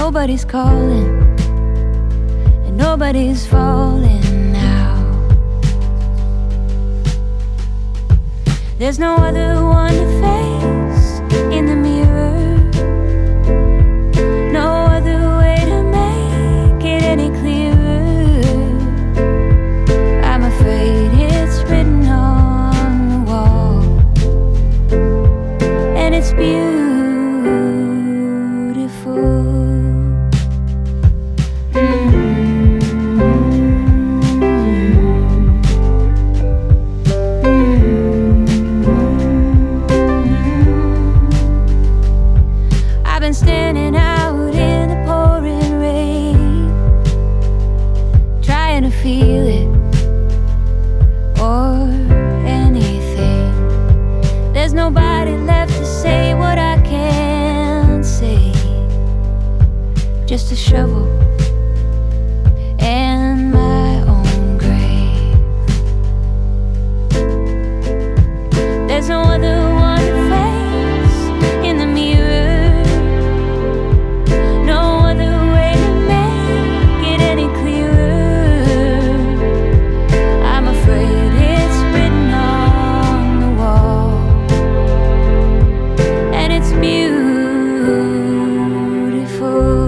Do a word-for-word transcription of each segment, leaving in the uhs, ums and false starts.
Nobody's calling, and nobody's falling now. There's no other one to face in the mirror, no other way to make it any clearer. I'm afraid it's written on the wall, and it's beautiful. I've been standing out in the pouring rain, trying to feel it or anything. There's nobody left to say what I can't say. Just a shovel and my own grave. There's no other one to face in the mirror, no other way to make it any clearer. I'm afraid it's written on the wall, and it's beautiful.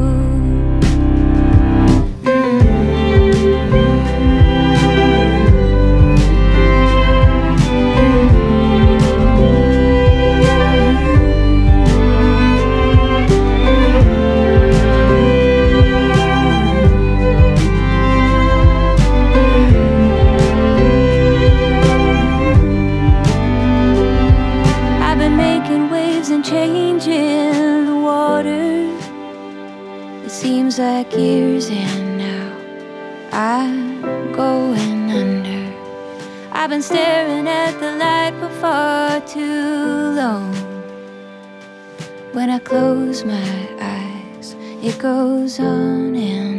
And changing the water. It seems like years, and now I'm going under. I've been staring at the light for far too long. When I close my eyes, it goes on and